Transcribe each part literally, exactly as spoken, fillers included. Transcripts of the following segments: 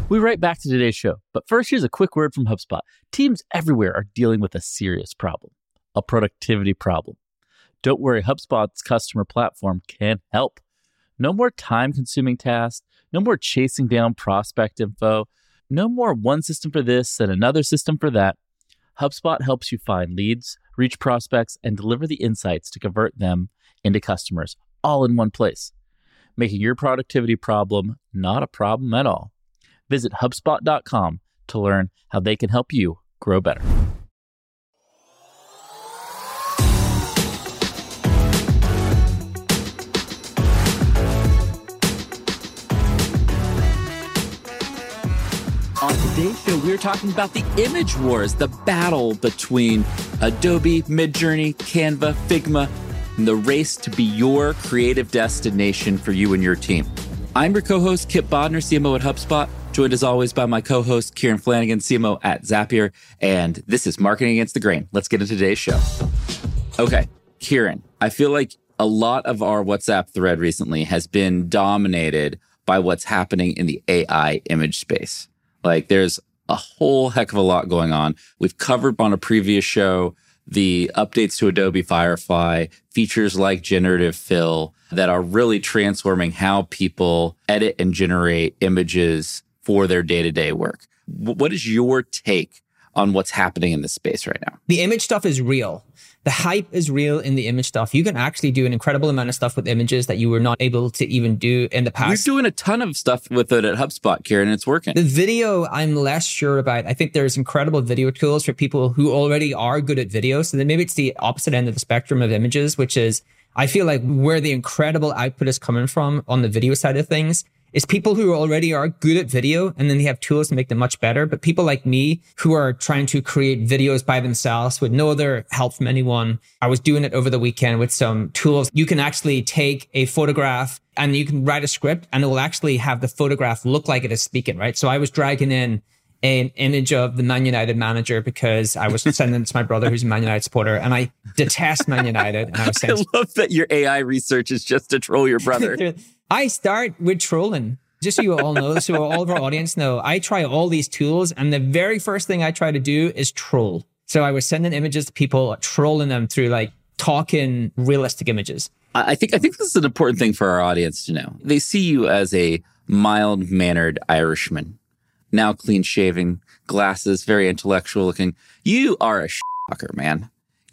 We're right back to today's show. But first, here's a quick word from HubSpot. Teams everywhere are dealing with a serious problem, a productivity problem. Don't worry, HubSpot's customer platform can help. No more time-consuming tasks, no more chasing down prospect info, no more one system for this and another system for that. HubSpot helps you find leads, reach prospects, and deliver the insights to convert them into customers, all in one place, making your productivity problem not a problem at all. Visit HubSpot dot com to learn how they can help you grow better. On today's show, we're talking about the image wars, the battle between Adobe, Midjourney, Canva, Figma, and the race to be your creative destination for you and your team. I'm your co-host, Kip Bodner, C M O at HubSpot, joined as always by my co-host, Kieran Flanagan, C M O at Zapier, and this is Marketing Against the Grain. Let's get into today's show. Okay, Kieran, I feel like a lot of our WhatsApp thread recently has been dominated by what's happening in the A I image space. Like, there's a whole heck of a lot going on. We've covered on a previous show the updates to Adobe Firefly, features like generative fill that are really transforming how people edit and generate images for their day-to-day work. What is your take on what's happening in this space right now? The image stuff is real. The hype is real in the image stuff. You can actually do an incredible amount of stuff with images that you were not able to even do in the past. You're doing a ton of stuff with it at HubSpot, Kieran, and it's working. The video, I'm less sure about. I think there's incredible video tools for people who already are good at video. So then maybe it's the opposite end of the spectrum of images, which is, I feel like where the incredible output is coming from on the video side of things is people who already are good at video, and then they have tools to make them much better. But people like me who are trying to create videos by themselves with no other help from anyone. I was doing it over the weekend with some tools. You can actually take a photograph and you can write a script and it will actually have the photograph look like it is speaking, right? So I was dragging in an image of the Man United manager because I was sending it to my brother who's a Man United supporter, and I detest Man United. And I was saying, I love that your A I research is just to troll your brother. I start with trolling. Just so you all know, so all of our audience know, I try all these tools, and the very first thing I try to do is troll. So I was sending images to people, trolling them through like talking realistic images. I think I think this is an important thing for our audience to know. They see you as a mild-mannered Irishman, now clean-shaven, glasses, very intellectual looking. You are a shocker, man.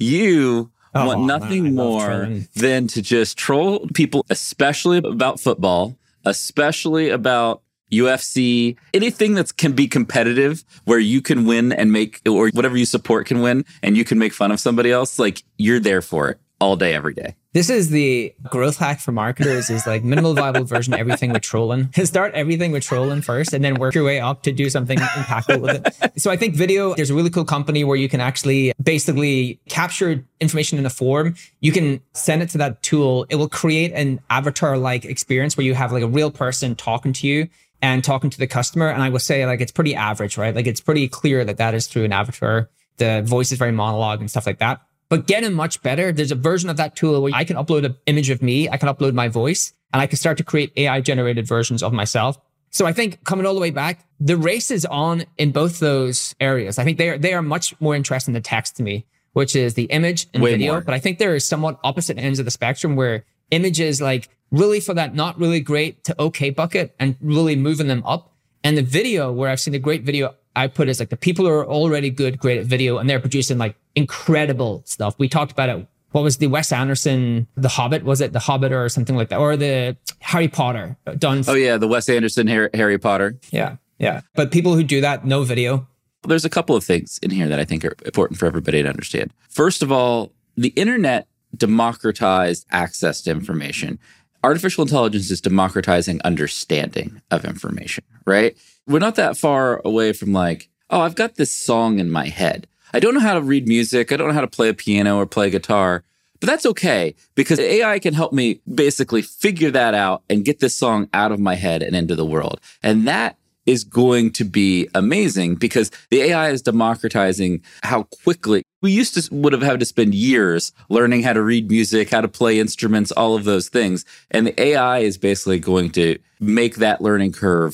You oh, want nothing man, more than to just troll people, especially about football, especially about U F C, anything that can be competitive where you can win and make, or whatever you support can win and you can make fun of somebody else. Like, you're there for it all day, every day. This is the growth hack for marketers, is like minimal viable version of everything with trolling. Start everything with trolling first and then work your way up to do something impactful with it. So I think video, there's a really cool company where you can actually basically capture information in a form. You can send it to that tool. It will create an avatar-like experience where you have like a real person talking to you and talking to the customer. And I will say, like, it's pretty average, right? Like, it's pretty clear that that is through an avatar. The voice is very monologue and stuff like that. But getting much better, there's a version of that tool where I can upload an image of me, I can upload my voice, and I can start to create A I-generated versions of myself. So I think coming all the way back, the race is on in both those areas. I think they are they are much more interesting than text to me, which is the image and Way video. more. But I think there are somewhat opposite ends of the spectrum where images like really for that not really great to okay bucket and really moving them up. And the video, where I've seen a great video output, is like the people who are already good, great at video, and they're producing like incredible stuff. We talked about it. What was the Wes Anderson, The Hobbit? Was it The Hobbit or something like that? Or the Harry Potter done? Oh yeah, the Wes Anderson Harry, Harry Potter. Yeah, yeah. But people who do that, no video. There's a couple of things in here that I think are important for everybody to understand. First of all, the internet democratized access to information. Artificial intelligence is democratizing understanding of information, right? We're not that far away from like, oh, I've got this song in my head. I don't know how to read music. I don't know how to play a piano or play guitar, but that's okay because A I can help me basically figure that out and get this song out of my head and into the world. And that is going to be amazing because the A I is democratizing how quickly we used to would have had to spend years learning how to read music, how to play instruments, all of those things. And the A I is basically going to make that learning curve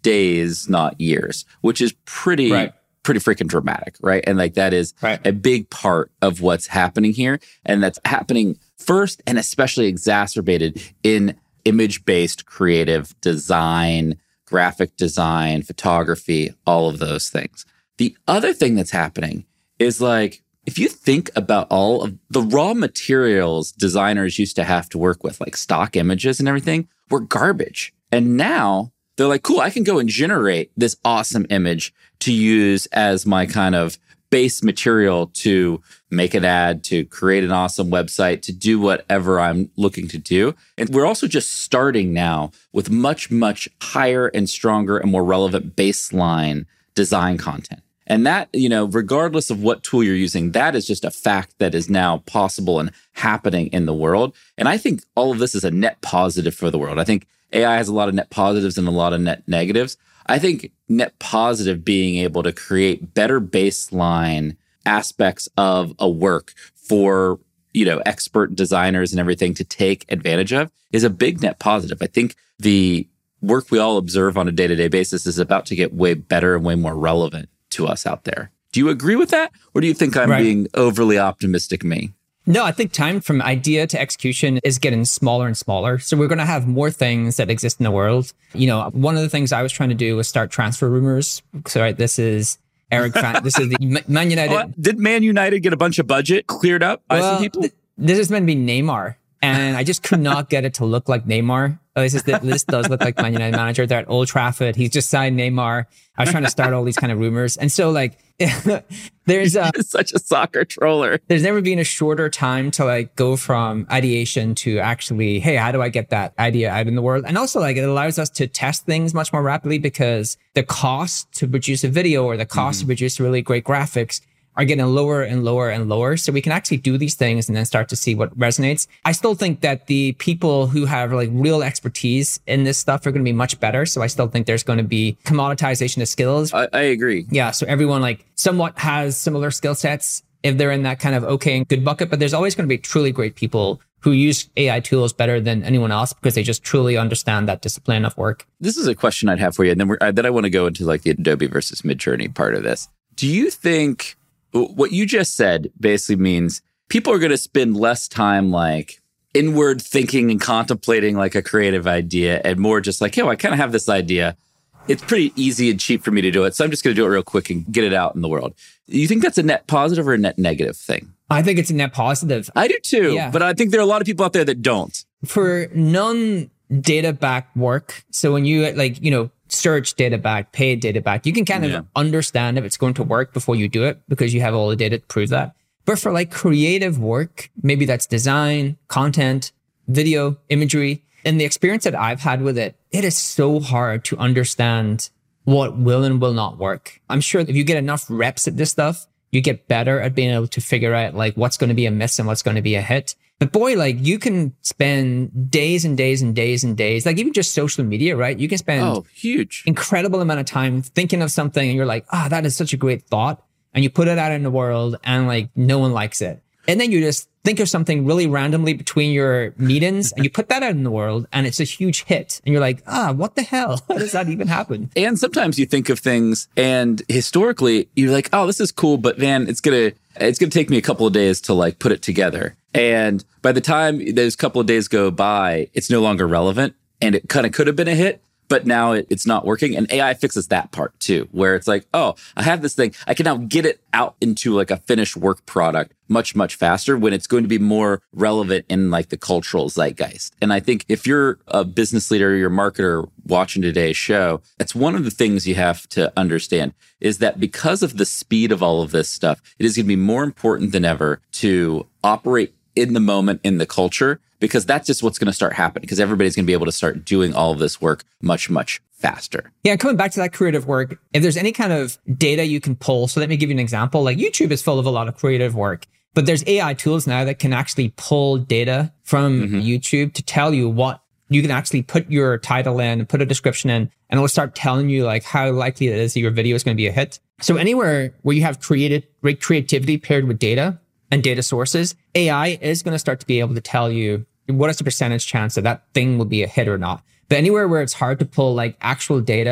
days, not years, which is pretty, right. pretty freaking dramatic, right? And like that is right. a big part of what's happening here. And that's happening first and especially exacerbated in image-based creative design, graphic design, photography, all of those things. The other thing that's happening is like, if you think about all of the raw materials designers used to have to work with, like stock images and everything, were garbage. And now they're like, cool, I can go and generate this awesome image to use as my kind of base material to make an ad, to create an awesome website, to do whatever I'm looking to do. And we're also just starting now with much, much higher and stronger and more relevant baseline design content. And that, you know, regardless of what tool you're using, that is just a fact that is now possible and happening in the world. And I think all of this is a net positive for the world. I think A I has a lot of net positives and a lot of net negatives. I think net positive being able to create better baseline aspects of a work for, you know, expert designers and everything to take advantage of is a big net positive. I think the work we all observe on a day-to-day basis is about to get way better and way more relevant to us out there. Do you agree with that? Or do you think I'm right. being overly optimistic me? No, I think time from idea to execution is getting smaller and smaller. So we're going to have more things that exist in the world. You know, one of the things I was trying to do was start transfer rumors. So right, this is Eric, Fan- this is the Man United. Oh, did Man United get a bunch of budget cleared up by well, some people? Th- this is meant to be Neymar. And I just could not get it to look like Neymar. Oh, this, is the, this does look like Man United manager. They're at Old Trafford. He's just signed Neymar. I was trying to start all these kind of rumors. And so like, there's a, such a soccer troller. There's never been a shorter time to like go from ideation to actually, hey, how do I get that idea out in the world? And also like it allows us to test things much more rapidly because the cost to produce a video or the cost mm-hmm. to produce really great graphics are getting lower and lower and lower. So we can actually do these things and then start to see what resonates. I still think that the people who have like real expertise in this stuff are going to be much better. So I still think there's going to be commoditization of skills. I, I agree. Yeah. So everyone like somewhat has similar skill sets if they're in that kind of okay and good bucket, but there's always going to be truly great people who use A I tools better than anyone else because they just truly understand that discipline of work. This is a question I'd have for you. And then, we're, then I want to go into like the Adobe versus Midjourney part of this. Do you think what you just said basically means people are going to spend less time like inward thinking and contemplating like a creative idea and more just like, oh, I kind of have this idea. It's pretty easy and cheap for me to do it. So I'm just going to do it real quick and get it out in the world. Do you think that's a net positive or a net negative thing? I think it's a net positive. I do too. Yeah. But I think there are a lot of people out there that don't. For non-data backed work. So when you like, you know, search data back, paid data back, you can kind of yeah. understand if it's going to work before you do it because you have all the data to prove that. But for like creative work, maybe that's design, content, video, imagery, and the experience that I've had with it, it is so hard to understand what will and will not work. I'm sure if you get enough reps at this stuff, you get better at being able to figure out like what's going to be a miss and what's going to be a hit. But boy, like you can spend days and days and days and days, like even just social media, right? You can spend oh, huge incredible amount of time thinking of something and you're like, ah, oh, that is such a great thought. And you put it out in the world and like no one likes it. And then you just think of something really randomly between your meetings and you put that out in the world and it's a huge hit. And you're like, ah, what the hell? How does that even happen? And sometimes you think of things and historically you're like, oh, this is cool, but man, it's going to, it's going to take me a couple of days to like put it together. And by the time those couple of days go by, it's no longer relevant and it kind of could have been a hit, but now it, it's not working. And A I fixes that part too, where it's like, oh, I have this thing. I can now get it out into like a finished work product much, much faster when it's going to be more relevant in like the cultural zeitgeist. And I think if you're a business leader or you're a marketer watching today's show, that's one of the things you have to understand is that because of the speed of all of this stuff, it is going to be more important than ever to operate in the moment, in the culture, because that's just what's going to start happening because everybody's going to be able to start doing all of this work much, much faster. Yeah, coming back to that creative work, if there's any kind of data you can pull, so let me give you an example. Like YouTube is full of a lot of creative work, but there's A I tools now that can actually pull data from mm-hmm. YouTube to tell you what you can actually put your title in, put a description in, and it'll start telling you like how likely it is that your video is going to be a hit. So anywhere where you have created creativity paired with data and data sources, A I is going to start to be able to tell you what is the percentage chance that that thing will be a hit or not. But anywhere where it's hard to pull like actual data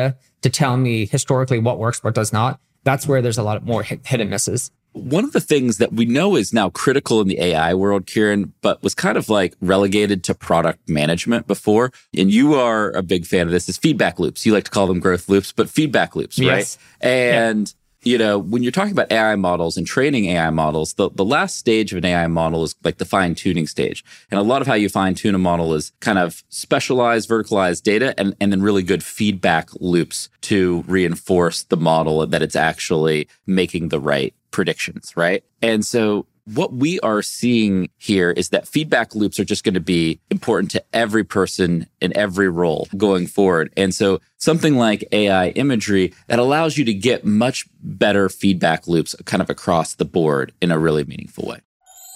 to tell me historically what works, what does not. That's where there's a lot more hit, hit and misses. One of the things that we know is now critical in the A I world, Kieran, but was kind of like relegated to product management before, and you are a big fan of this, is feedback loops. You like to call them growth loops, but feedback loops, yes. right? And... Yeah. You know, when you're talking about A I models and training A I models, the, the last stage of an A I model is like the fine-tuning stage. And a lot of how you fine-tune a model is kind of specialized, verticalized data and, and then really good feedback loops to reinforce the model that it's actually making the right predictions, right? And so what we are seeing here is that feedback loops are just going to be important to every person in every role going forward. And so something like A I imagery that allows you to get much better feedback loops kind of across the board in a really meaningful way.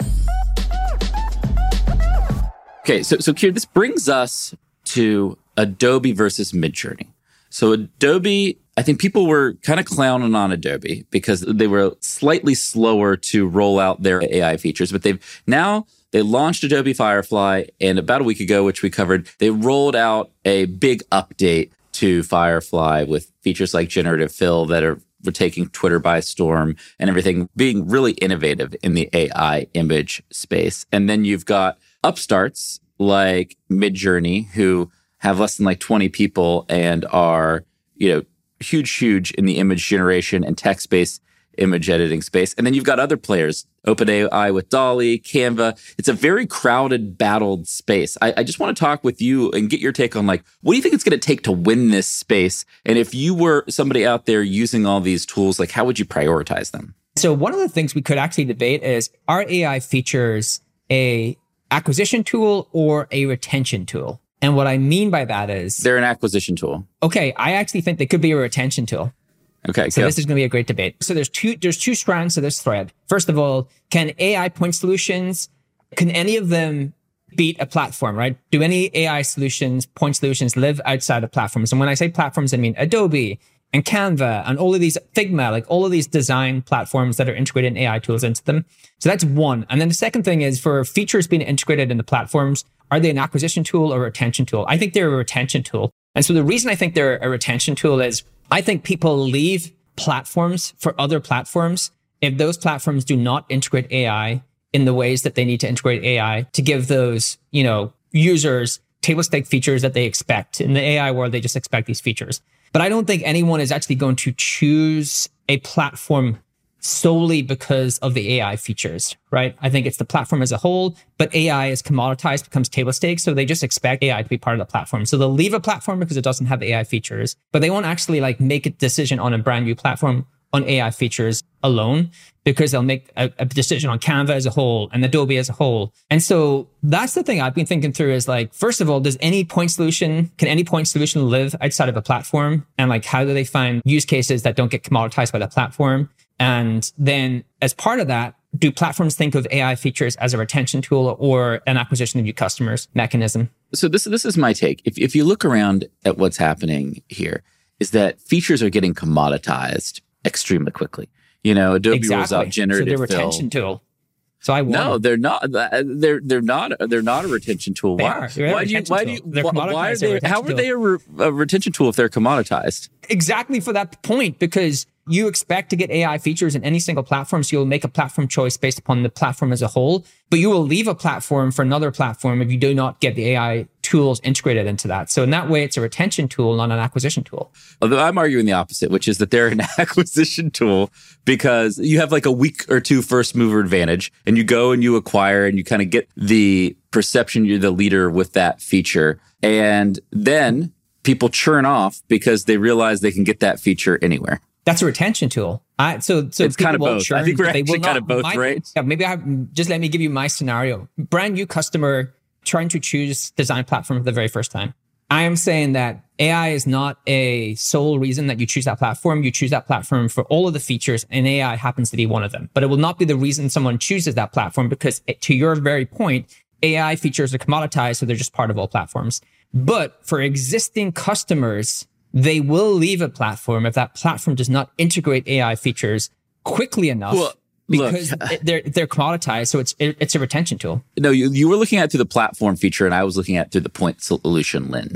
Okay, so, so Kieran, this brings us to Adobe versus Midjourney. So Adobe, I think people were kind of clowning on Adobe because they were slightly slower to roll out their A I features, but they've now, they launched Adobe Firefly, and about a week ago, which we covered, they rolled out a big update to Firefly with features like generative fill that are were taking Twitter by storm and everything, being really innovative in the A I image space. And then you've got upstarts like Midjourney, who have less than like twenty people and are, you know, huge, huge in the image generation and text-based image editing space. And then you've got other players, OpenAI with DALL-E, Canva. It's a very crowded, battled space. I, I just want to talk with you and get your take on, like, what do you think it's going to take to win this space? And if you were somebody out there using all these tools, like, how would you prioritize them? So one of the things we could actually debate is, are A I features a acquisition tool or a retention tool? And what I mean by that is... They're an acquisition tool. Okay, I actually think they could be a retention tool. Okay, so go. This is going to be a great debate. So there's two there's two strands to this thread. First of all, can A I point solutions, can any of them beat a platform, right? Do any A I solutions, point solutions, live outside of platforms? And when I say platforms, I mean Adobe and Canva and all of these, Figma, like all of these design platforms that are integrating A I tools into them. So that's one. And then the second thing is, for features being integrated in the platforms, are they an acquisition tool or a retention tool? I think they're a retention tool. And so the reason I think they're a retention tool is I think people leave platforms for other platforms if those platforms do not integrate A I in the ways that they need to integrate A I to give those, you know, users table stake features that they expect. In the A I world, they just expect these features. But I don't think anyone is actually going to choose a platform solely because of the A I features, right? I think it's the platform as a whole, but A I is commoditized, becomes table stakes. So they just expect A I to be part of the platform. So they'll leave a platform because it doesn't have A I features, but they won't actually like make a decision on a brand new platform on A I features alone, because they'll make a, a decision on Canva as a whole and Adobe as a whole. And so that's the thing I've been thinking through is, like, first of all, does any point solution, can any point solution live outside of a platform? And like, how do they find use cases that don't get commoditized by the platform? And then as part of that, do platforms think of A I features as a retention tool or an acquisition of new customers mechanism? So this, this is my take. If, if you look around at what's happening here, is that features are getting commoditized extremely quickly. You know, Adobe exactly. rolls out generative fill. So they're a retention fill. tool. So I won. No, they're not. They're they're not. They're not a retention tool. They why? are. Why do you? Why do you? Why, why are they? How are tool. they a, re, a retention tool if they're commoditized? Exactly for that point, because you expect to get A I features in any single platform, so you'll make a platform choice based upon the platform as a whole. But you will leave a platform for another platform if you do not get the A I tools integrated into that. So in that way, it's a retention tool, not an acquisition tool. Although I'm arguing the opposite, which is that they're an acquisition tool because you have like a week or two first mover advantage, and you go and you acquire and you kind of get the perception you're the leader with that feature. And then people churn off because they realize they can get that feature anywhere. That's a retention tool. I, so, so it's kind of both. Churn, I think we're actually kind not, of both, my, right? Yeah, maybe I have, just let me give you my scenario. Brand new customer trying to choose design platform for the very first time. I am saying that A I is not a sole reason that you choose that platform. You choose that platform for all of the features, and A I happens to be one of them. But it will not be the reason someone chooses that platform, because it, to your very point, A I features are commoditized, so they're just part of all platforms. But for existing customers, they will leave a platform if that platform does not integrate A I features quickly enough. Well, because look, it, they're they're commoditized, so it's it, it's a retention tool. No, you you were looking at it through the platform feature, and I was looking at it through the point solution lens,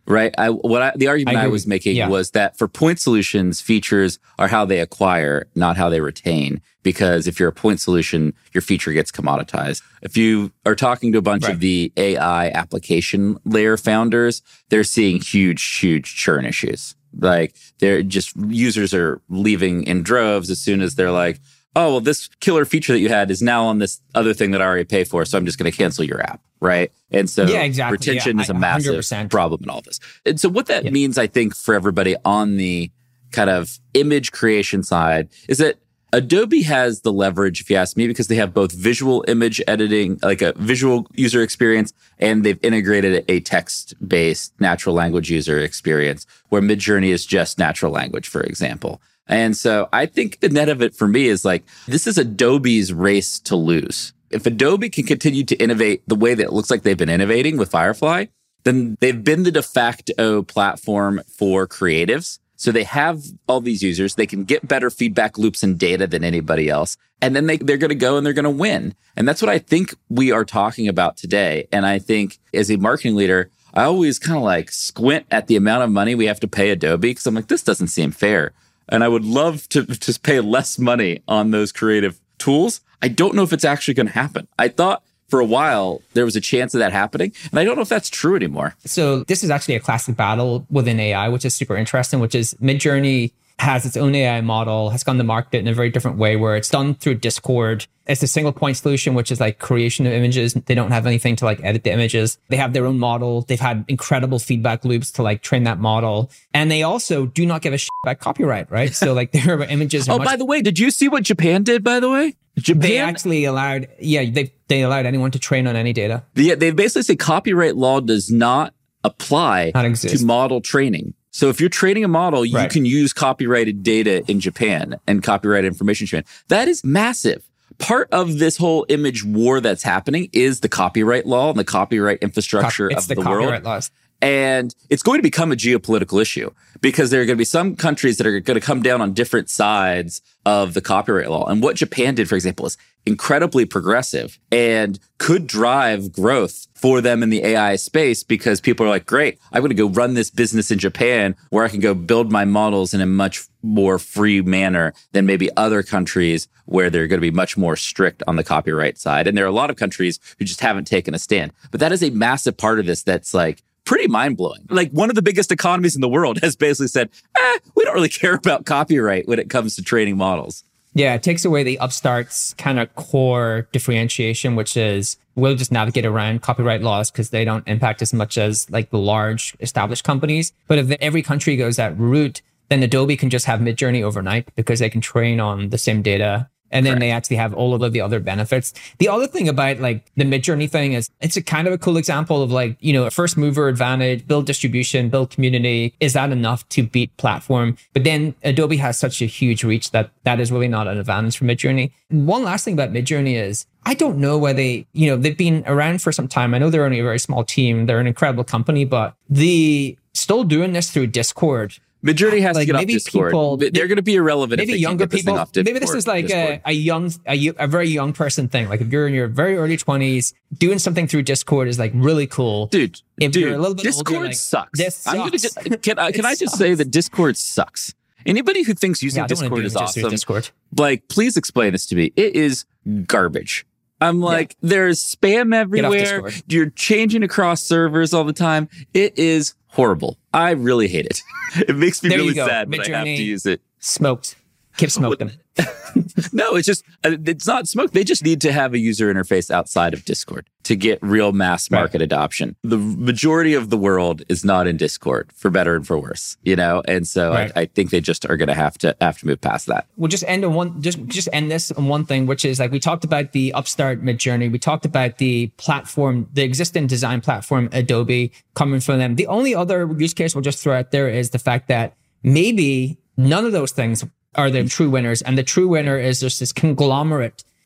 right? I, what I, the argument I, I was making yeah. was that for point solutions, features are how they acquire, not how they retain. Because if you're a point solution, your feature gets commoditized. If you are talking to a bunch right. of the A I application layer founders, they're seeing huge, huge churn issues. Like they're just users are leaving in droves as soon as they're like, oh, well, this killer feature that you had is now on this other thing that I already pay for. So I'm just going to cancel your app. Right. And so yeah, exactly. retention yeah, is a massive one hundred percent problem in all this. And so what that yeah. means, I think, for everybody on the kind of image creation side is that Adobe has the leverage, if you ask me, because they have both visual image editing, like a visual user experience, and they've integrated a text-based natural language user experience where Midjourney is just natural language, for example. And so I think the net of it for me is like, this is Adobe's race to lose. If Adobe can continue to innovate the way that it looks like they've been innovating with Firefly, then they've been the de facto platform for creatives. So they have all these users. They can get better feedback loops and data than anybody else. And then they, they're going to go and they're going to win. And that's what I think we are talking about today. And I think as a marketing leader, I always kind of like squint at the amount of money we have to pay Adobe because I'm like, this doesn't seem fair. And I would love to just pay less money on those creative tools. I don't know if it's actually going to happen. I thought for a while, there was a chance of that happening. And I don't know if that's true anymore. So this is actually a classic battle within A I, which is super interesting, which is Midjourney has its own A I model, has gone to market in a very different way where it's done through Discord. It's a single point solution, which is like creation of images. They don't have anything to like edit the images. They have their own model. They've had incredible feedback loops to like train that model. And they also do not give a shit about copyright, right? So like their images are Oh, much- by the way, did you see what Japan did, by the way? Japan, they actually allowed, yeah, they they allowed anyone to train on any data. Yeah, they basically say copyright law does not apply not exist. to model training. So if you're training a model, you right. can use copyrighted data in Japan and copyrighted information in Japan. That is massive. Part of this whole image war that's happening is the copyright law and the copyright infrastructure it's of the, the copyright world. Laws. And it's going to become a geopolitical issue because there are going to be some countries that are going to come down on different sides of the copyright law. And what Japan did, for example, is incredibly progressive and could drive growth for them in the A I space because people are like, great, I'm going to go run this business in Japan where I can go build my models in a much more free manner than maybe other countries where they're going to be much more strict on the copyright side. And there are a lot of countries who just haven't taken a stand. But that is a massive part of this that's like, pretty mind-blowing. Like one of the biggest economies in the world has basically said, eh, we don't really care about copyright when it comes to training models. Yeah, it takes away the upstarts kind of core differentiation, which is we'll just navigate around copyright laws because they don't impact as much as like the large established companies. But if every country goes that route, then Adobe can just have Midjourney overnight because they can train on the same data. And then Correct. They actually have all of the other benefits. The other thing about like the Midjourney thing is it's a kind of a cool example of like, you know, a first mover advantage, build distribution, build community. Is that enough to beat platform? But then Adobe has such a huge reach that that is really not an advantage for Midjourney. One last thing about Midjourney is I don't know whether they, you know, they've been around for some time. I know they're only a very small team. They're an incredible company, but the still doing this through Discord. Midjourney has like to get off Discord. People, They're going to be irrelevant maybe if they younger can't get people. This thing off Discord, maybe this is like a, a young, a, a very young person thing. Like if you're in your very early twenties, doing something through Discord is like really cool. Dude, if dude, you're a little bit Discord older, like, sucks. This sucks. I'm gonna just, can I, can I just say that Discord sucks? Anybody who thinks using yeah, Discord is awesome, Discord. like please explain this to me. It is garbage. I'm like, yeah. there's spam everywhere. You're changing across servers all the time. It is horrible. I really hate it. It makes me there really sad when I have to use it. Smoked. Keep smoking them. No, it's just, it's not smoke. They just need to have a user interface outside of Discord to get real mass market right. adoption. The majority of the world is not in Discord, for better and for worse, you know? And so right. I, I think they just are going to have to have to move past that. We'll just end on one, just, just end this on one thing, which is like, we talked about the upstart Midjourney. We talked about the platform, the existing design platform, Adobe coming from them. The only other use case we'll just throw out there is the fact that maybe none of those things are the true winners. And the true winner is just this conglomerate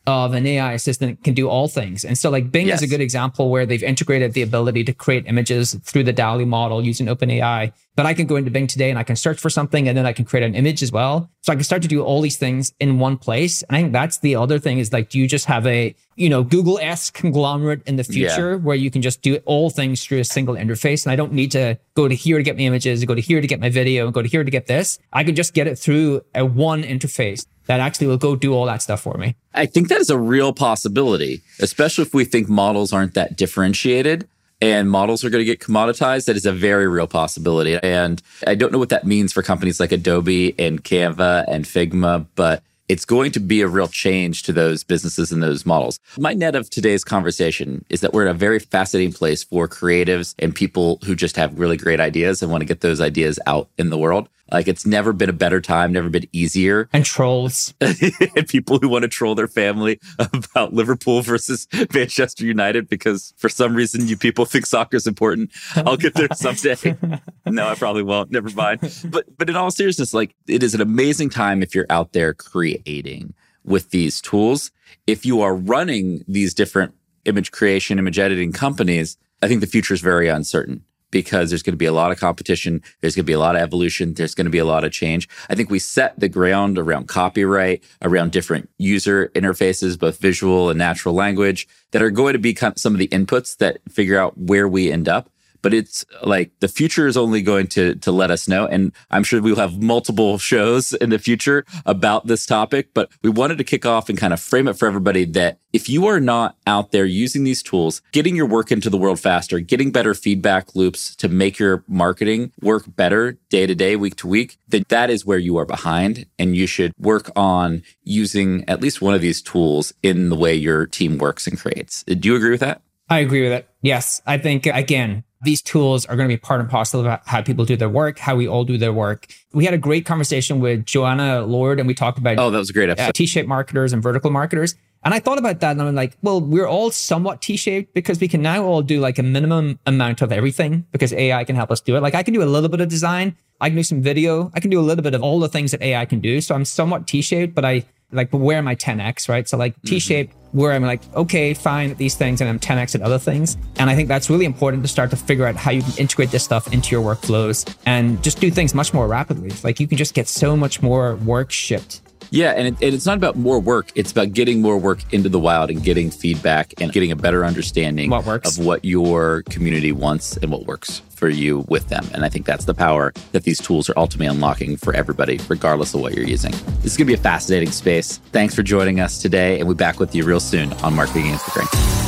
of an A I assistant that can do all things. And so like Bing yes. is a good example where they've integrated the ability to create images through the DALL-E model using OpenAI. But I can go into Bing today and I can search for something and then I can create an image as well. So I can start to do all these things in one place. And I think that's the other thing is like, do you just have a, you know, Google-esque conglomerate in the future yeah. where you can just do all things through a single interface? And I don't need to go to here to get my images, go to here to get my video, and go to here to get this. I can just get it through a one interface that actually will go do all that stuff for me. I think that is a real possibility, especially if we think models aren't that differentiated and models are going to get commoditized. That is a very real possibility. And I don't know what that means for companies like Adobe and Canva and Figma, but it's going to be a real change to those businesses and those models. My net of today's conversation is that we're in a very fascinating place for creatives and people who just have really great ideas and want to get those ideas out in the world. Like it's never been a better time, never been easier. And trolls. And people who want to troll their family about Liverpool versus Manchester United because for some reason you people think soccer is important. I'll get there someday. No, I probably won't. Never mind. But but in all seriousness, like it is an amazing time if you're out there creating with these tools. If you are running these different image creation, image editing companies, I think the future is very uncertain. Because there's going to be a lot of competition. There's going to be a lot of evolution. There's going to be a lot of change. I think we set the ground around copyright, around different user interfaces, both visual and natural language, that are going to be kind of some of the inputs that figure out where we end up. But it's like the future is only going to to let us know. And I'm sure we'll have multiple shows in the future about this topic. But we wanted to kick off and kind of frame it for everybody that if you are not out there using these tools, getting your work into the world faster, getting better feedback loops to make your marketing work better day to day, week to week, that that is where you are behind. And you should work on using at least one of these tools in the way your team works and creates. Do you agree with that? I agree with it. Yes. I think, again, these tools are going to be part and parcel of how people do their work, how we all do their work. We had a great conversation with Joanna Lord, and we talked about oh, that was a great episode. Uh, T-shaped marketers and vertical marketers. And I thought about that, and I'm like, well, we're all somewhat T-shaped because we can now all do like a minimum amount of everything because A I can help us do it. Like I can do a little bit of design, I can do some video, I can do a little bit of all the things that A I can do. So I'm somewhat T-shaped, but I like, but where am I ten X, right? So like T-shaped, mm-hmm. where I'm like, okay, fine at these things, and I'm ten X at other things. And I think that's really important to start to figure out how you can integrate this stuff into your workflows and just do things much more rapidly. Like you can just get so much more work shipped. Yeah, and, it, and it's not about more work. It's about getting more work into the wild and getting feedback and getting a better understanding what works. of what your community wants and what works for you with them. And I think that's the power that these tools are ultimately unlocking for everybody, regardless of what you're using. This is going to be a fascinating space. Thanks for joining us today, and we'll be back with you real soon on Marketing Against the Grain.